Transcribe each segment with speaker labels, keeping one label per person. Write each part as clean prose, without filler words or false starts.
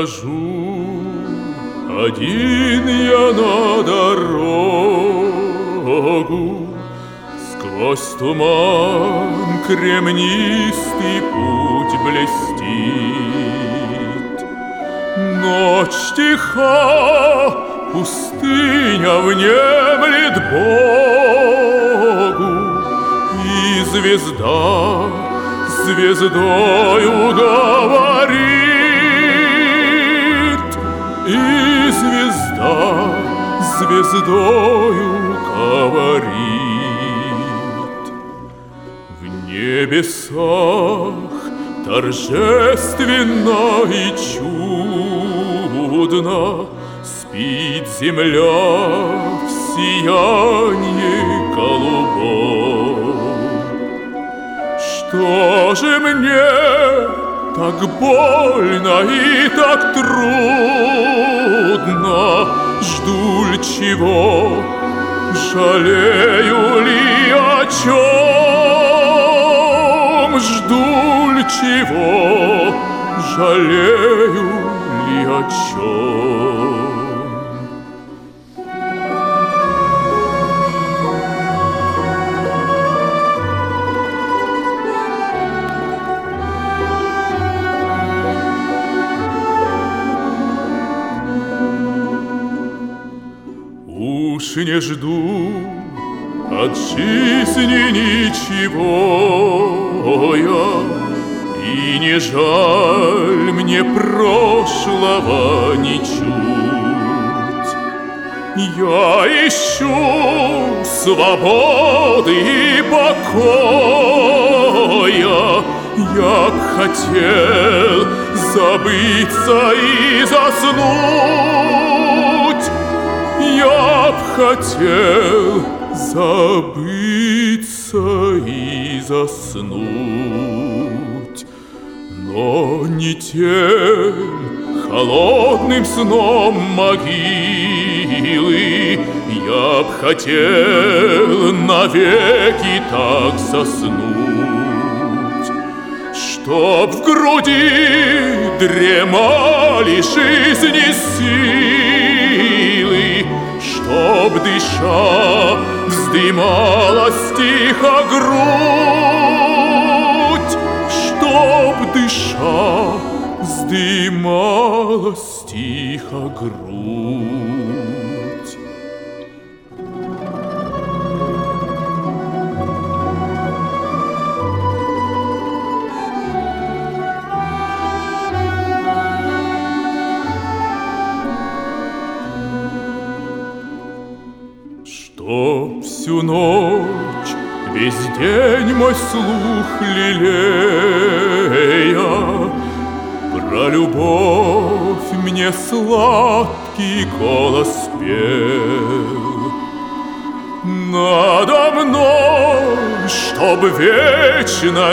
Speaker 1: хожу, один я на дорогу, сквозь туман кремнистый путь блестит. Ночь тиха, пустыня внемлет Богу, и звезда звездою говорит, и звезда звездою говорит. В небесах торжественно и чудно спит земля в сиянии голубом. Что же мне так больно и так трудно? Жду ли чего, жалею ли о чем? Жду ли чего, жалею ли о чем? Уж не жду от жизни ничего я, и не жаль мне прошлого ничуть. Я ищу свободы и покоя, я б хотел забыться и заснуть. Я б хотел забыться и заснуть, но не тем холодным сном могилы я б хотел навеки так заснуть, чтоб в груди дремали жизни силы, чтоб, дыша, вздымалась тихо грудь, чтоб, дыша, вздымалась тихо грудь. Чтоб всю ночь, весь день мой слух лелея, про любовь мне сладкий голос пел. Надо мной, чтоб вечно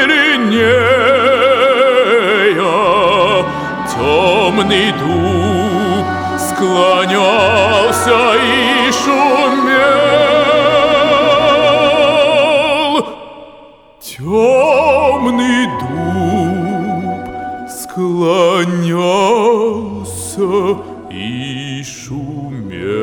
Speaker 1: зеленея, темный дуб склонялся и шумел. Темный дуб склонялся и шумел.